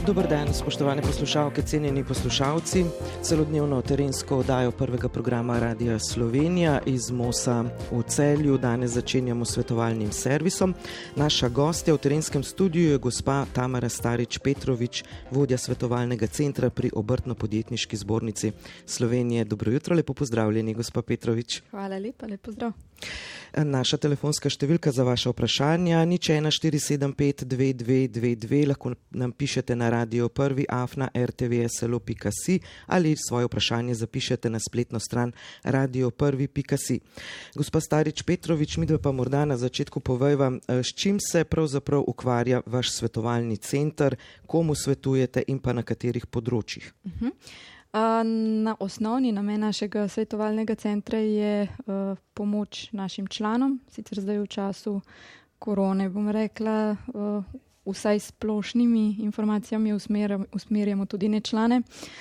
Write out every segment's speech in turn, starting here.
Dober dan, spoštovane poslušalke, cenjeni poslušalci. Celodnevno terensko oddajo prvega programa Radia Slovenija iz Mosa v Celju. Danes začenjamo svetovalnim servisom. Naša gostja v terenskem studiu je gospa Tamara Starič-Petrovič, vodja svetovalnega centra pri Obrtno-podjetniški zbornici Slovenije. Dobro jutro, lepo pozdravljeni, gospa Petrovič. Hvala lepa, lep pozdrav. Naša telefonska številka za vaše vprašanja 014752222, lahko nam pišete na Radio 1@rtvslo.si ali svoje vprašanje zapišete na spletno stran radio1.si. Gospa Starič-Petrovič, midva pa morda na začetku povejva, s čim se pravzaprav ukvarja vaš svetovalni center, komu svetujete in pa na katerih področjih? Na osnovni namen našega svetovalnega centra je pomoč našim članom, sicer zdaj v času korone, bom rekla, vsaj splošnimi informacijami usmerjamo tudi nečlane.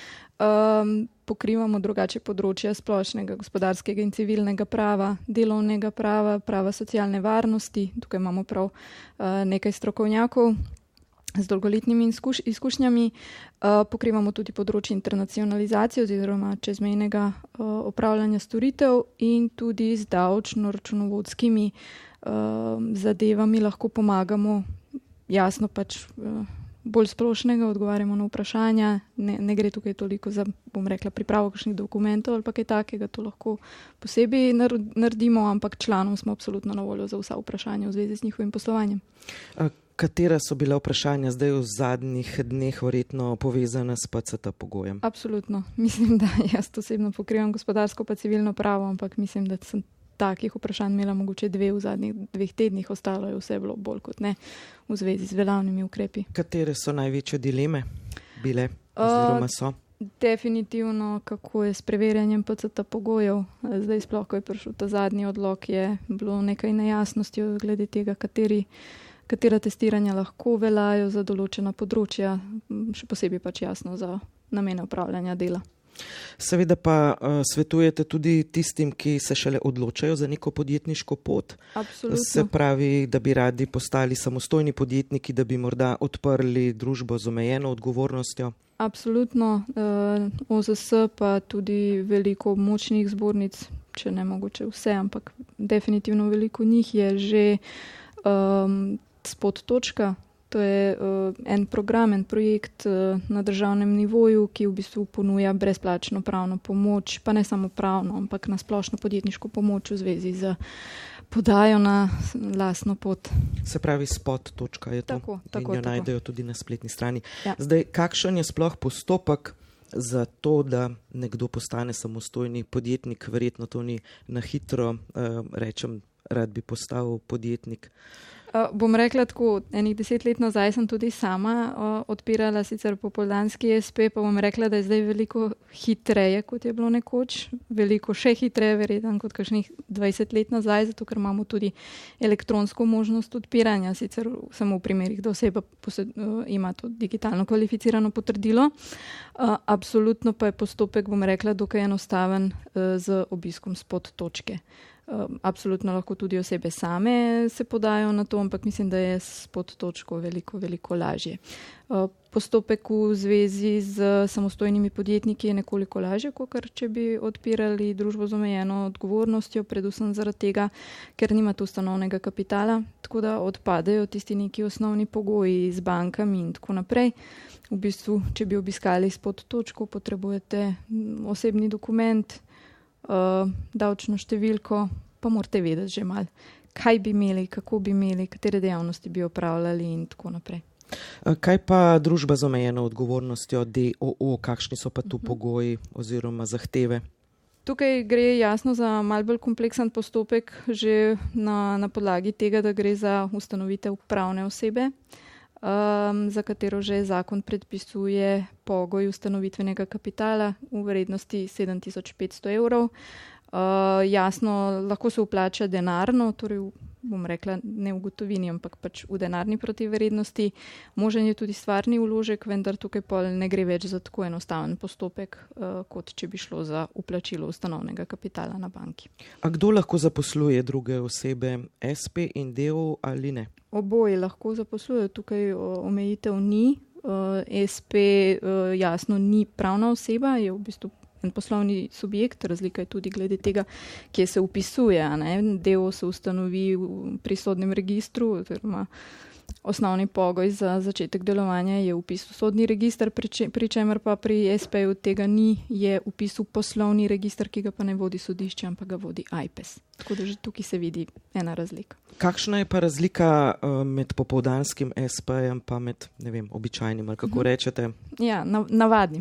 Pokrivamo drugače področja splošnega, gospodarskega in civilnega prava, delovnega prava, prava socialne varnosti. Tukaj imamo prav nekaj strokovnjakov z dolgoletnimi izkušnjami. Pokrivamo tudi področje internacionalizacije oziroma čezmejnega opravljanja storitev in tudi z davčno-računovodskimi zadevami lahko pomagamo, jasno pač bolj splošnega, odgovarjamo na vprašanja. Ne gre tukaj toliko za, bom rekla, pripravo kakšnih dokumentov ali pa kaj takega, to lahko posebej naredimo, ampak članom smo absolutno na voljo za vsa vprašanja v zvezi z njihovim poslovanjem. Katera so bila vprašanja zdaj v zadnjih dneh verjetno povezana s PCT pogojem? Absolutno. Mislim, da jaz osebno pokrivam gospodarsko pa civilno pravo, ampak mislim, da sem takih vprašanj imela mogoče 2 v zadnjih 2 tednih, ostalo je vse bilo bolj kot ne v zvezi z veljavnimi ukrepi. Katere so največje dileme bile oziroma so? Definitivno, kako je s preverjanjem PCT pogojev. Zdaj sploh, ko je prišel ta zadnji odlok, je bilo nekaj nejasnosti glede tega, katera testiranja lahko veljajo za določena področja, še posebej pač jasno za namene upravljanja dela. Seveda pa svetujete tudi tistim, ki se šele odločajo za neko podjetniško pot. Absolutno. Se pravi, da bi radi postali samostojni podjetniki, da bi morda odprli družbo z omejeno odgovornostjo. Absolutno. OZS pa tudi veliko območnih zbornic, če ne mogoče vse, ampak definitivno veliko njih je že spod točka. To je en program, en projekt na državnem nivoju, ki v bistvu ponuja brezplačno pravno pomoč, pa ne samo pravno, ampak na splošno podjetniško pomoč v zvezi z podajo na lastno pot. Se pravi, spod točka je to. Tako. In jo najdejo tudi na spletni strani. Ja. Zdaj, kakšen je sploh postopek za to, da nekdo postane samostojni podjetnik? Verjetno to ni na hitro, rečem, rad bi postal podjetnik. Bom rekla tako, enih 10 let nazaj sem tudi sama odpirala sicer popoldanski SP, pa bom rekla, da je zdaj veliko hitreje, kot je bilo nekoč. Veliko še hitreje, verjetno, kot kakšnih 20 let nazaj, zato ker imamo tudi elektronsko možnost odpiranja, sicer samo v primerih, da oseba ima to digitalno kvalificirano potrdilo. Absolutno pa je postopek, bom rekla, dokaj enostaven z obiskom spod točke. Absolutno lahko tudi osebe same se podajo na to, ampak mislim, da je spod točko veliko lažje. Postopek v zvezi z samostojnimi podjetniki je nekoliko lažje, kot če bi odpirali družbo z omejeno odgovornostjo, predvsem zaradi tega, ker nimate ustanovnega kapitala, tako da odpadejo tisti neki osnovni pogoji z bankami in tako naprej. V bistvu, če bi obiskali spod točko, potrebujete osebni dokument, davčno številko, pa morate vedeti že malo, kaj bi imeli, kako bi imeli, katere dejavnosti bi opravljali in tako naprej. Kaj pa družba z omejeno odgovornostjo, DOO, kakšni so pa tu pogoji oziroma zahteve? Tukaj gre jasno za malo bolj kompleksen postopek, že na podlagi tega, da gre za ustanovitev pravne osebe, za katero že zakon predpisuje pogoj ustanovitvenega kapitala v vrednosti 7500 evrov. Jasno, lahko se vplača denarno, torej bom rekla ne v gotovini, ampak pač v denarni protivrednosti. Možen je tudi stvarni vložek, vendar tukaj pol ne gre več za tako enostaven postopek, kot če bi šlo za vplačilo ustanovnega kapitala na banki. A kdo lahko zaposluje druge osebe, SP in DOO ali ne? Oboje lahko zaposlujejo, tukaj omejitev ni. SP jasno ni pravna oseba, je v bistvu en poslovni subjekt, razlika je tudi glede tega, kje se upisuje. DO se ustanovi pri sodnem registru, oziroma osnovni pogoj za začetek delovanja je vpis v sodni register, pri čemer pa pri SP-ju tega ni, je vpis v poslovni register, ki ga pa ne vodi sodišče, ampak ga vodi AJPES. Tako da že tukaj se vidi ena razlika. Kakšna je pa razlika med popoldanskim SP-jem pa med, ne vem, običajnim, ali kako rečete? Ja, navadnim.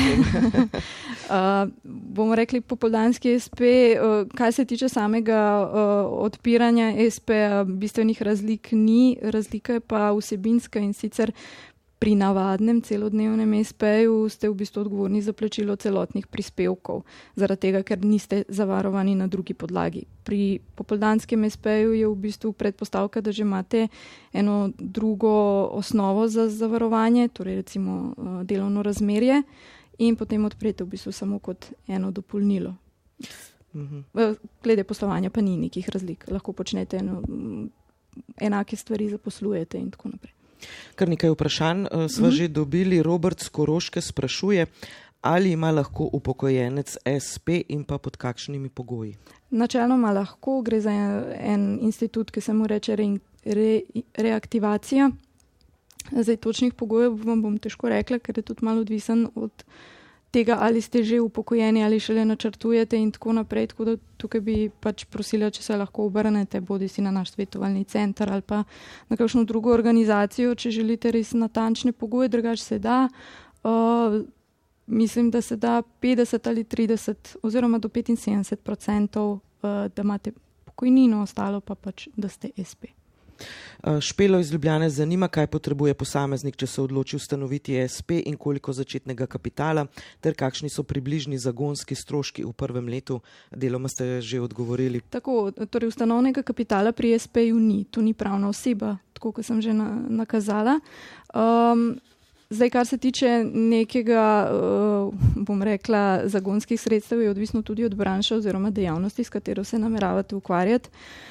Bomo rekli popoldanski SP, kaj se tiče samega odpiranja SP-ja, bistvenih razlik ni, razlika je pa vsebinska, in sicer pri navadnem celodnevnem SP-ju ste v bistvu odgovorni za plačilo celotnih prispevkov, zaradi tega, ker niste zavarovani na drugi podlagi. Pri popoldanskem SP-ju je v bistvu predpostavka, da že imate eno drugo osnovo za zavarovanje, torej recimo delovno razmerje, in potem odprete v bistvu samo kot eno dopolnilo. Glede poslovanja pa ni nekih razlik. Lahko počnete enake stvari, zaposlujete in tako naprej. Kar nekaj vprašanj sva že dobili. Robert z Koroške sprašuje, ali ima lahko upokojenec SP in pa pod kakšnimi pogoji? Načeloma lahko, gre za en institut, ki se mu reče reaktivacija. Zdaj točnih pogojev vam bom težko rekla, ker je tudi malo odvisen od tega, ali ste že upokojeni ali šele načrtujete in tako naprej. Tako da tukaj bi pač prosila, če se lahko obrnete, bodi si na naš svetovalni center ali pa na kakšno drugo organizacijo, če želite res natančne pogoje, drugače se da. Mislim, da se da 50 ali 30 oziroma do 75%, da imate pokojnino, ostalo pa pač, da ste SP. Špelo iz Ljubljane zanima, kaj potrebuje posameznik, če se odloči ustanoviti SP in koliko začetnega kapitala, ter kakšni so približni zagonski stroški v prvem letu. Deloma ste že odgovorili. Tako, torej ustanovnega kapitala pri SP-ju ni. To ni pravna oseba, tako kot sem že nakazala. Zdaj, kar se tiče nekega, bom rekla, zagonskih sredstev, je odvisno tudi od branše oziroma dejavnosti, s katero se nameravate ukvarjati.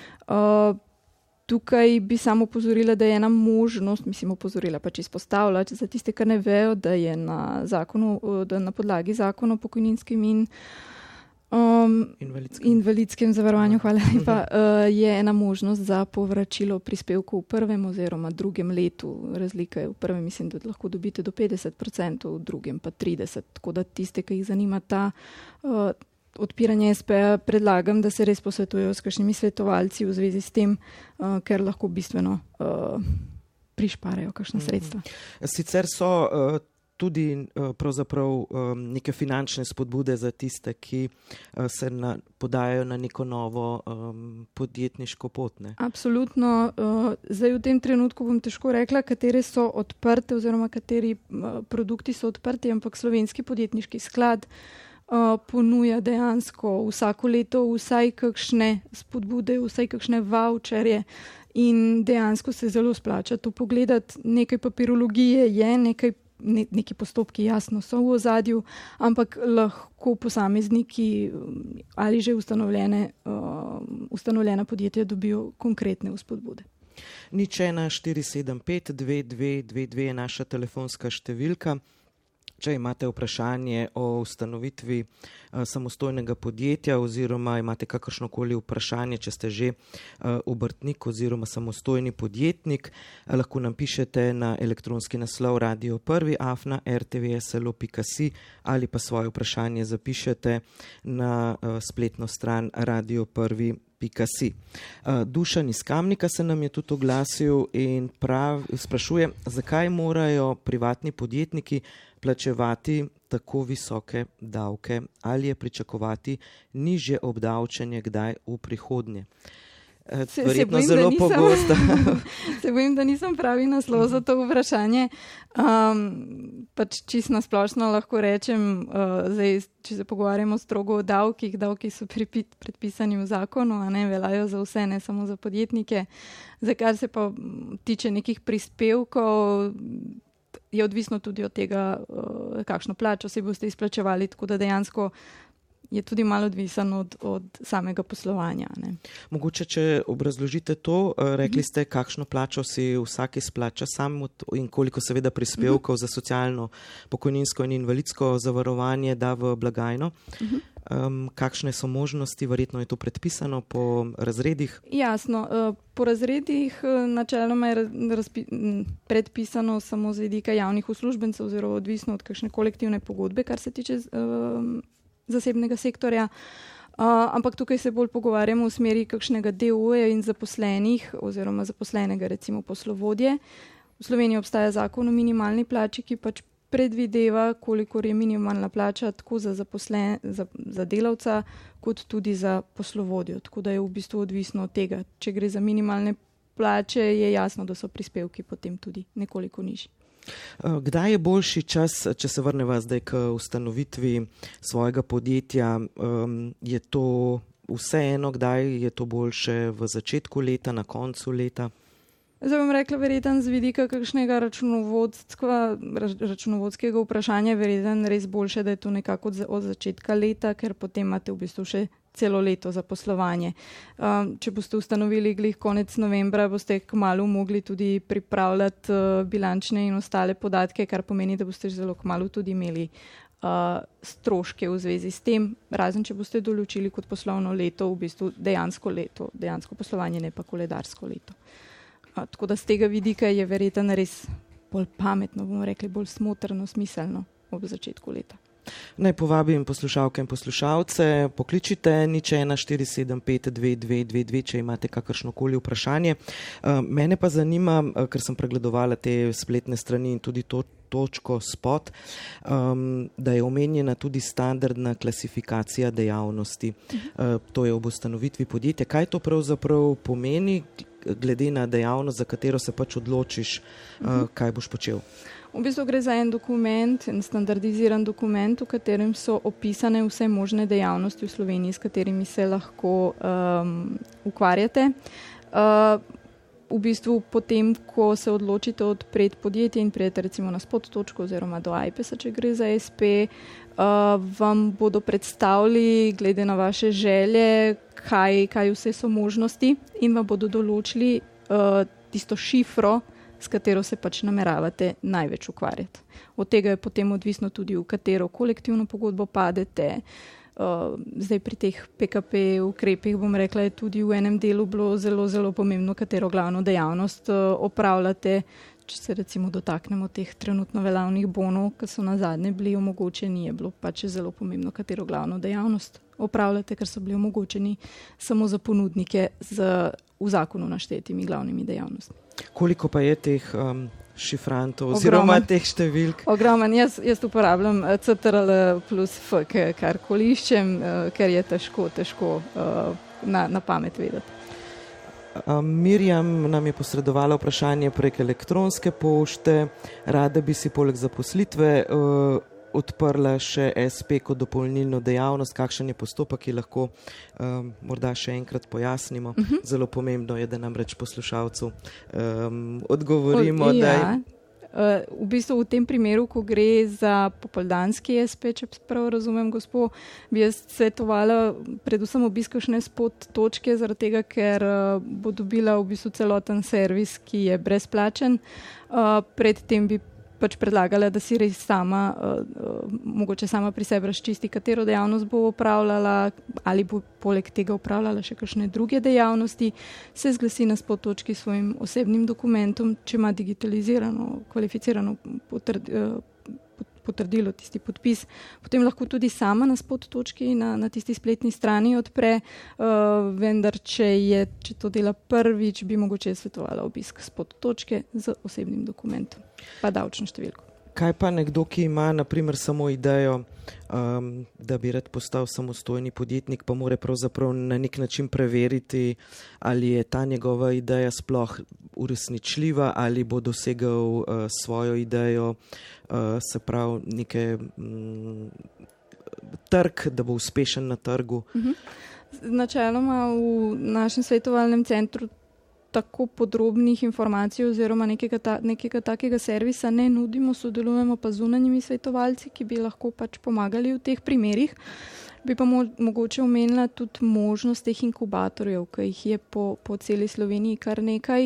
Tukaj bi samo opozorila, da je ena možnost, opozorila pač izpostavljati za tiste, kar ne vejo, da je na podlagi zakona o pokojninskem in invalidskem zavarovanju, hvala lepa, je ena možnost za povračilo prispevkov v prvem oziroma drugem letu. Razlika je v prvem, mislim, da lahko dobite do 50%, v drugem pa 30%. Tako da tiste, ki jih zanima ta odpiranje SP-ja, predlagam, da se res posvetujejo s kakšnimi svetovalci v zvezi s tem, ker lahko bistveno prišparajo kakšna sredstva. Sicer so tudi pravzaprav neke finančne spodbude za tiste, ki se podajajo na neko novo podjetniško pot. Ne? Absolutno. Zdaj v tem trenutku bom težko rekla, katere so odprte oziroma kateri produkti so odprti, ampak Slovenski podjetniški sklad ponuja dejansko vsako leto vsaj kakšne spodbude, vsaj kakšne vaučerje in dejansko se zelo splača to pogledati. Nekaj papirologije je, neki postopki jasno so v ozadju, ampak lahko posamezniki ali že ustanovljena podjetja dobijo konkretne spodbude. 01475 2222 je naša telefonska številka. Če imate vprašanje o ustanovitvi samostojnega podjetja oziroma imate kakršnokoli vprašanje, če ste že obrtnik oziroma samostojni podjetnik, lahko nam pišete na elektronski naslov radio1@rtvslo.si ali pa svoje vprašanje zapišete na spletno stran radio1.si. Dušan iz Kamnika se nam je tudi oglasil in sprašuje, zakaj morajo privatni podjetniki plačevati tako visoke davke, ali je pričakovati nižje obdavčenje kdaj v prihodnje. Verjetno zelo pogosto. Se bojim, da nisem pravi naslov za to vprašanje. Pač čisto nasplošno lahko rečem, zdaj, če se pogovarjamo strogo o davkih, davki so predpisani v zakonu, a ne veljajo za vse, ne samo za podjetnike. Za kar se pa tiče nekih prispevkov, je odvisno tudi od tega, kakšno plačo si boste izplačevali, tako da dejansko je tudi malo odvisen od samega poslovanja. Ne. Mogoče, če obrazložite to, rekli ste, kakšno plačo si vsak izplača sam in koliko seveda prispevkov za socialno, pokojninsko in invalidsko zavarovanje da v blagajno. Kakšne so možnosti, verjetno je to predpisano po razredih? Jasno, po razredih načeloma je predpisano samo z vidika javnih uslužbencev oziroma odvisno od kakšne kolektivne pogodbe, kar se tiče zasebnega sektorja. Ampak tukaj se bolj pogovarjamo v smeri kakšnega DO-ja in zaposlenih oziroma zaposlenega recimo poslovodje. V Sloveniji obstaja zakon o minimalni plači, ki pač predvideva, kolikor je minimalna plača tako za delavca, kot tudi za poslovodjo. Tako da je v bistvu odvisno od tega. Če gre za minimalne plače, je jasno, da so prispevki potem tudi nekoliko nižji. Kdaj je boljši čas, če se vrneva zdaj k ustanovitvi svojega podjetja? Je to vseeno, kdaj je to boljše v začetku leta, na koncu leta? Zdaj bom rekla, verjetno z vidika kakšnega računovodskega vprašanja, verjetno res boljše, da je to nekako od začetka leta, ker potem imate v bistvu še celo leto za poslovanje. Če boste ustanovili glih konec novembra, boste kmalu mogli tudi pripravljati bilančne in ostale podatke, kar pomeni, da boste zelo kmalu tudi imeli stroške v zvezi s tem, razen če boste določili kot poslovno leto, v bistvu dejansko poslovanje, ne pa koledarsko leto. Tako da z tega vidika je verjetno res bolj pametno, bomo rekli, bolj smotrno, smiselno ob začetku leta. Naj povabim poslušalke in poslušalce, pokličite 014752222, če imate kakršnokoli vprašanje. Mene pa zanima, ker sem pregledovala te spletne strani in tudi točko spot, da je omenjena tudi standardna klasifikacija dejavnosti. To je ob ustanovitvi podjetja. Kaj to pravzaprav pomeni, glede na dejavnost, za katero se pač odločiš, kaj boš počel? V bistvu gre za en dokument, en standardiziran dokument, v katerem so opisane vse možne dejavnosti v Sloveniji, s katerimi se lahko ukvarjate. V bistvu potem, ko se odločite odpreti podjetje in prijete recimo na spot točko oziroma do AIPES-a, če gre za SP, vam bodo predstavili, glede na vaše želje, kaj vse so možnosti in vam bodo določili tisto šifro, s katero se pač nameravate največ ukvarjati. Od tega je potem odvisno tudi, v katero kolektivno pogodbo padete. Zdaj pri teh PKP ukrepih, bom rekla, je tudi v enem delu bilo zelo, zelo pomembno, katero glavno dejavnost opravljate. Če se recimo dotaknemo teh trenutno veljavnih bonov, ki so nazadnje bili omogočeni, je bilo pač zelo pomembno, katero glavno dejavnost opravljate, ker so bili omogočeni samo za ponudnike v zakonu naštetimi glavnimi dejavnostmi. Koliko pa je teh šifrantov oziroma teh številk? Ogromen. Jaz uporabljam CTRL plus F, karkoli iščem, ker je težko na pamet vedeti. Mirjam nam je posredovala vprašanje prek elektronske pošte. Rada bi si poleg zaposlitve odprla še SP kot dopolnilno dejavnost. Kakšen je postopek, ki lahko morda še enkrat pojasnimo. Zelo pomembno je, da namreč poslušalcu odgovorimo. V bistvu v tem primeru, ko gre za popoldanski SP, če prav razumem, gospod, bi jaz svetovala predvsem obisk kakšne spot točke, zaradi tega, ker bo dobila v bistvu celoten servis, ki je brezplačen. Predtem bi pač predlagala, da si res mogoče sama pri sebi razčisti, katero dejavnost bo opravljala ali bo poleg tega opravljala še kakšne druge dejavnosti, se zglasi na spot točki s svojim osebnim dokumentom, če ima digitalizirano, kvalificirano potrdilo, tisti podpis, potem lahko tudi sama na spot točki na tisti spletni strani odpre, vendar če to dela prvič, bi mogoče svetovala obisk spot točke z osebnim dokumentom, pa davčno številko. Kaj pa nekdo, ki ima na primer samo idejo, da bi rad postal samostojni podjetnik, pa mora pravzaprav na nek način preveriti, ali je ta njegova ideja sploh uresničljiva, ali bo dosegel svojo idejo, se pravi neke trg, da bo uspešen na trgu? Načeloma v našem svetovalnem centru tako podrobnih informacij oziroma nekega takega servisa ne nudimo, sodelujemo pa z zunanjimi svetovalci, ki bi lahko pač pomagali v teh primerih. Bi pa mogoče omenila tudi možnost teh inkubatorjev, ki jih je po celi Sloveniji kar nekaj.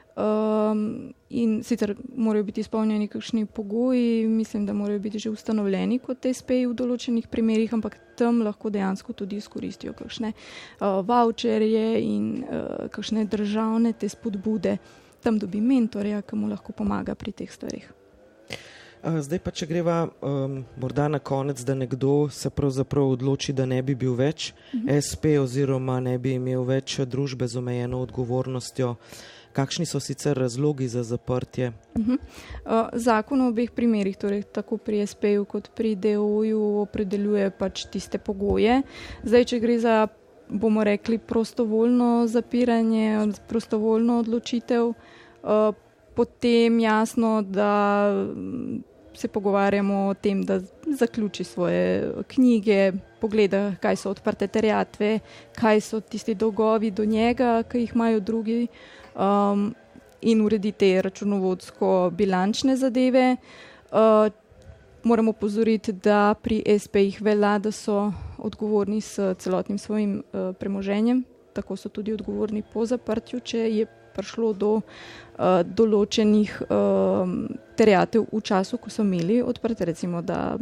In sicer morajo biti izpolnjeni kakšni pogoji, mislim, da morajo biti že ustanovljeni kot SP-ji v določenih primerih, ampak tam lahko dejansko tudi izkoristijo kakšne voucherje in kakšne državne te spodbude. Tam dobi mentorja, ki mu lahko pomaga pri teh stvarih. Zdaj pa, če greva morda na konec, da nekdo se pravzaprav odloči, da ne bi bil več SP oziroma ne bi imel več družbe z omejeno odgovornostjo. Kakšni so sicer razlogi za zaprtje? Zakon v obeh primerih, torej tako pri SP-ju kot pri DO-ju opredeljuje pač tiste pogoje. Zdaj, če gre za, bomo rekli, prostovoljno zapiranje, prostovoljno odločitev, potem jasno, da se pogovarjamo o tem, da zaključi svoje knjige, pogleda, kaj so odprte terjatve, kaj so tisti dolgovi do njega, ki jih imajo drugi, in uredi te računovodsko-bilančne zadeve. Moramo pozoriti, da pri SP-jih velja, da so odgovorni s celotnim svojim premoženjem, tako so tudi odgovorni po zaprtju, če je prišlo do določenih terjatev v času, ko so imeli odprte, recimo,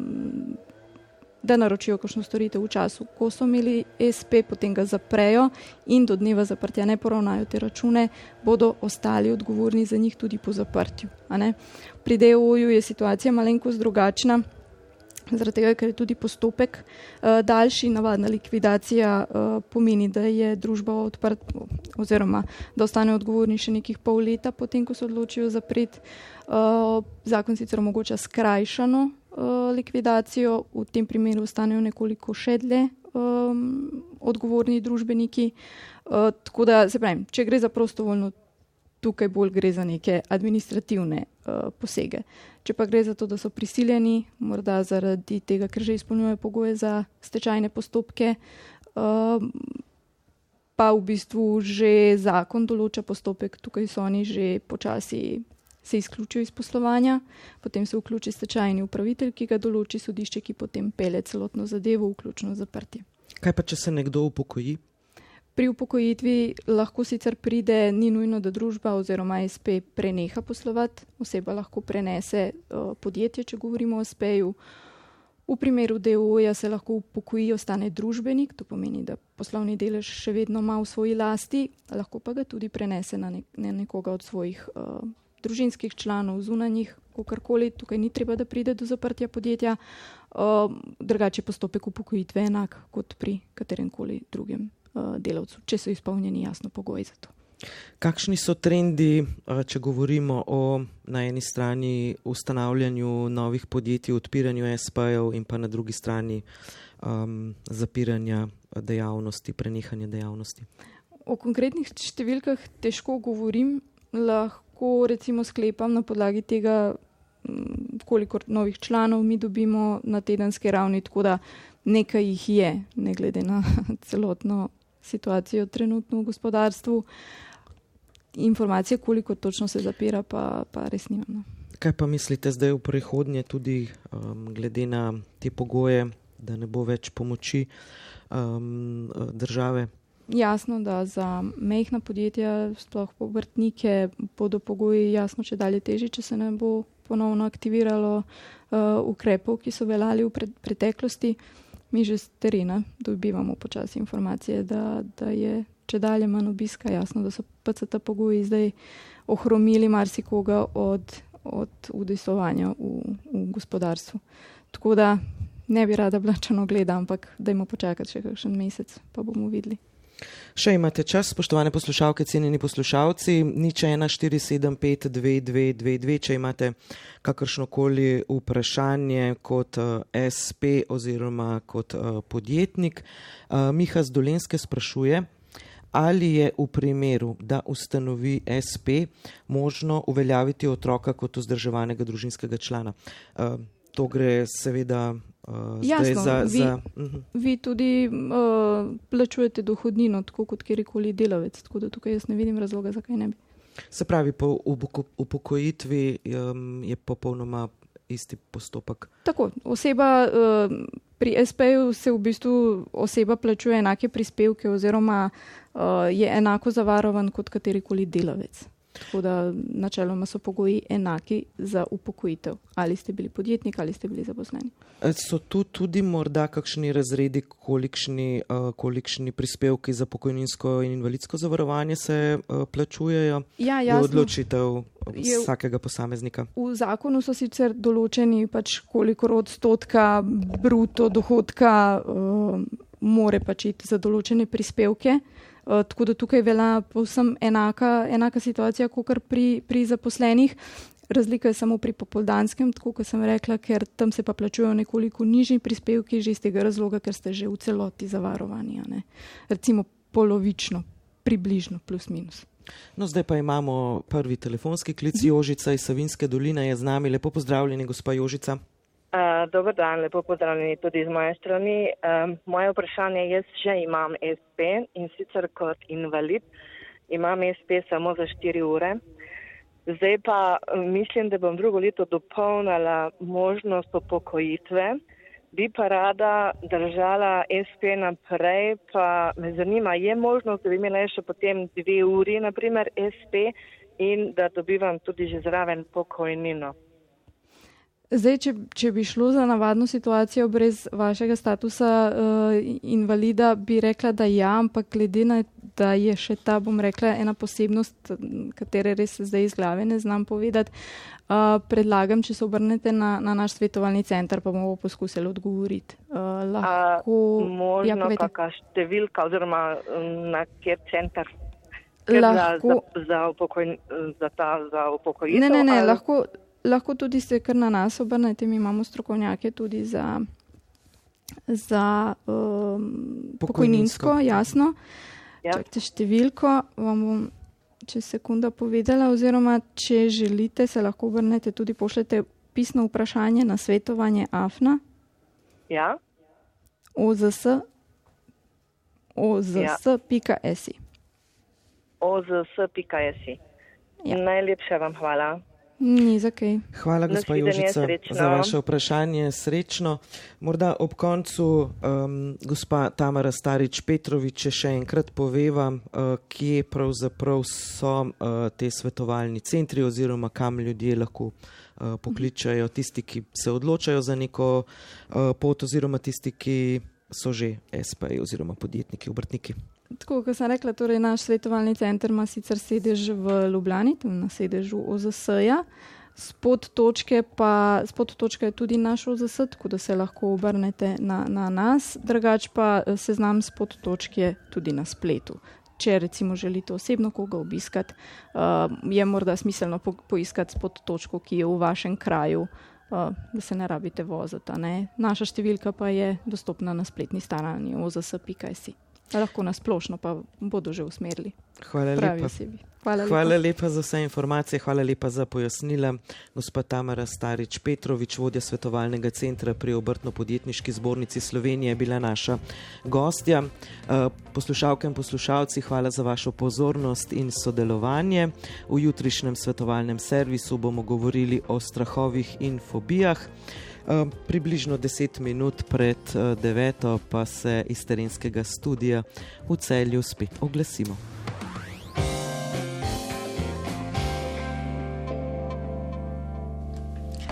da naročijo kakšno storitev v času, ko so imeli SP, potem ga zaprejo in do dneva zaprtja ne poravnajo te račune, bodo ostali odgovorni za njih tudi po zaprtju. Pri DO-ju je situacija malenkost drugačna, zaradi tega, ker je tudi postopek daljši. Navadna likvidacija pomeni, da je družba odprta oziroma da ostane odgovorni še nekih pol leta, potem ko se odločijo zapreti. Zakon sicer omogoča skrajšano likvidacijo, v tem primeru ostanejo nekoliko še dlje odgovorni družbeniki. Tako da, se pravim, če gre za prostovoljno, tukaj bolj gre za neke administrativne posege. Če pa gre za to, da so prisiljeni, morda zaradi tega, ker že izpolnjujejo pogoje za stečajne postopke, pa v bistvu že zakon določa postopek, tukaj so oni že počasi se izključijo iz poslovanja, potem se vključi stečajni upravitelj, ki ga določi sodišče, ki potem pelje celotno zadevo, vključno zaprtje. Kaj pa, če se nekdo upokoji? Pri upokojitvi lahko sicer pride, ni nujno, da družba oziroma SP preneha poslovati, oseba lahko prenese podjetje, če govorimo o SP-ju. V primeru DO-ja se lahko upokoji, ostane družbenik, to pomeni, da poslovni delež še vedno ima v svoji lasti, lahko pa ga tudi prenese na nekoga od svojih družinskih članov, zunanjih, kakorkoli, tukaj ni treba, da pride do zaprtja podjetja. Drugače postopek upokojitve enak kot pri kateremkoli drugem delavcu, če so izpolnjeni jasno pogoji za to. Kakšni so trendi, če govorimo o na eni strani ustanavljanju novih podjetij, odpiranju SP-jev in pa na drugi strani zapiranja dejavnosti, prenehanja dejavnosti? O konkretnih številkah težko govorim, lahko recimo sklepam na podlagi tega, koliko novih članov mi dobimo na tedenski ravni, tako da nekaj jih je, ne glede na celotno situacijo trenutno v gospodarstvu. Informacije, koliko točno se zapira, pa res nimam. Kaj pa mislite zdaj v prihodnje, tudi glede na te pogoje, da ne bo več pomoči države? Jasno, da za majhna podjetja, sploh obrtnike, bodo pogoji jasno če dalje težji, če se ne bo ponovno aktiviralo ukrepov, ki so veljali v preteklosti. Mi že z terena dobivamo počasi informacije, da je če dalje manj obiska, jasno, da so PCT pogoji zdaj ohromili marsikoga od udejstvovanja v gospodarstvu. Tako da ne bi rada bila črnogleda, ampak dajmo počakati še kakšen mesec, pa bomo videli. Še imate čas, spoštovane poslušalke, cenjeni poslušalci, 014752222, če imate kakršnokoli vprašanje kot SP oziroma kot podjetnik. Miha z Dolenjske sprašuje, ali je v primeru, da ustanovi SP, možno uveljaviti otroka kot vzdrževanega družinskega člana. To gre seveda jasno, zdaj za... Vi tudi plačujete dohodnino, tako kot kjerikoli delavec, tako da tukaj jaz ne vidim razloga, zakaj ne bi. Se pravi, po upokojitvi je popolnoma isti postopek. Tako, oseba pri SP-ju se v bistvu oseba plačuje enake prispevke oziroma je enako zavarovan kot katerikoli delavec. Tako da načeloma so pogoji enaki za upokojitev. Ali ste bili podjetnik, ali ste bili zaposleni. So tu tudi morda kakšni razredi, kolikšni prispevki za pokojninsko in invalidsko zavarovanje se plačujejo? Ja, je odločitev vsakega posameznika. V zakonu so sicer določeni kolikor odstotka bruto dohodka more iti za določene prispevke. Tako da tukaj velja povsem enaka situacija, kot pri zaposlenih. Razlika je samo pri popoldanskem, tako kot sem rekla, ker tam se pa plačujejo nekoliko nižji prispevki, že iz tega razloga, ker ste že v celoti zavarovani. Ne? Recimo polovično, približno, plus minus. No, zdaj pa imamo prvi telefonski klic. Jožica iz Savinjske doline je z nami. Lepo pozdravljeni, gospa Jožica. Dober dan, lepo pozdravljeni tudi z moje strani. Moje vprašanje, jaz že imam SP in sicer kot invalid imam SP samo za 4 ure. Zdaj pa mislim, da bom drugo leto dopolnila možnost upokojitve. Bi pa rada držala SP naprej, pa me zanima, je možnost, da bi imela še potem 2 uri, naprimer SP, in da dobivam tudi že zraven pokojnino. Zdaj, če bi šlo za navadno situacijo brez vašega statusa invalida, bi rekla, da ja, ampak glede na, da je še ta, bom rekla, ena posebnost, katere res zdaj iz glave ne znam povedati, predlagam, če se obrnete na naš svetovalni center, pa bomo poskusili odgovoriti. Možno kakšna številka oziroma na kjer center? Lahko. Za upokojitev? Ne, lahko tudi ste kar na nas obrnete, mi imamo strokovnjake tudi za pokojninsko, jasno. Ja. Čakajte številko, vam bom čez sekunda povedala, oziroma če želite, se lahko obrnete, tudi pošljete pisno vprašanje na svetovanje AFNA. Ja. OZS.si. OZS.si. Ja. Najlepša vam hvala. Ni za kaj. Hvala, gospa Jožica, za vaše vprašanje. Srečno. Morda ob koncu gospa Tamara Starič-Petrovič še enkrat poveva, kje pravzaprav so te svetovalni centri oziroma kam ljudje lahko pokličajo, tisti, ki se odločajo za neko pot oziroma tisti, ki so že SP oziroma podjetniki, obrtniki. Tako, kot sem rekla, torej naš svetovalni center ima sicer sedež v Ljubljani, tam na sedežu OZS-ja. Spod točke je tudi naš OZS, tako da se lahko obrnete na nas. Drugač pa seznam spod točke tudi na spletu. Če recimo želite osebno koga obiskati, je morda smiselno poiskati spod točko, ki je v vašem kraju, da se ne rabite voziti. Ne? Naša številka pa je dostopna na spletni strani ozs.si. Lahko nasplošno pa bodo že usmerili. Hvala lepa za vse informacije, hvala lepa za pojasnila. Gospa Tamara Starič-Petrovič, vodja svetovalnega centra pri Obrtno-podjetniški zbornici Slovenije, je bila naša gostja. Poslušalke in poslušalci, hvala za vašo pozornost in sodelovanje. V jutrišnjem svetovalnem servisu bomo govorili o strahovih in fobijah. Približno 10 minut pred 9 pa se iz terenskega studia v Celju spet oglasimo.